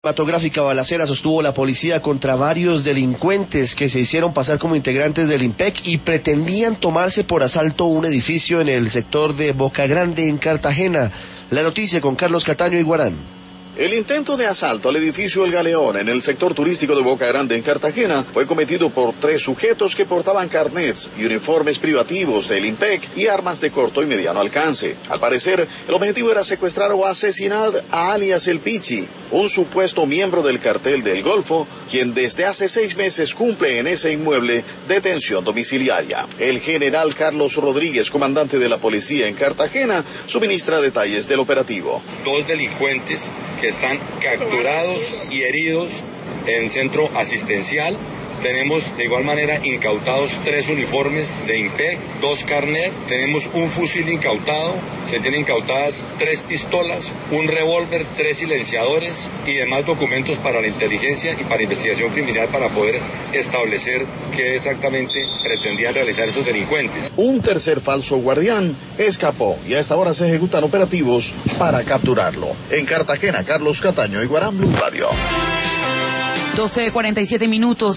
Cinematográfica balacera sostuvo la policía contra varios delincuentes que se hicieron pasar como integrantes del IMPEC y pretendían tomarse por asalto un edificio en el sector de Boca Grande, en Cartagena. La noticia con Carlos Cataño y Guarán. El intento de asalto al edificio El Galeón en el sector turístico de Boca Grande en Cartagena fue cometido por 3 sujetos que portaban carnets y uniformes privativos del IMPEC y armas de corto y mediano alcance. Al parecer, el objetivo era secuestrar o asesinar a alias El Pichi, un supuesto miembro del cartel del Golfo, quien desde hace 6 meses cumple en ese inmueble detención domiciliaria. El general Carlos Rodríguez, comandante de la policía en Cartagena, suministra detalles del operativo. 2 delincuentes que están capturados y heridos en centro asistencial. Tenemos de igual manera incautados 3 uniformes de IMPEC, 2 carnet, tenemos un fusil incautado, se tienen incautadas 3 pistolas, un revólver, 3 silenciadores y demás documentos para la inteligencia y para investigación criminal para poder establecer qué exactamente pretendían realizar esos delincuentes. Un tercer falso guardián escapó y a esta hora se ejecutan operativos para capturarlo. En Cartagena, Carlos Cataño y Guarán, Blue Radio. 12:47 minutos.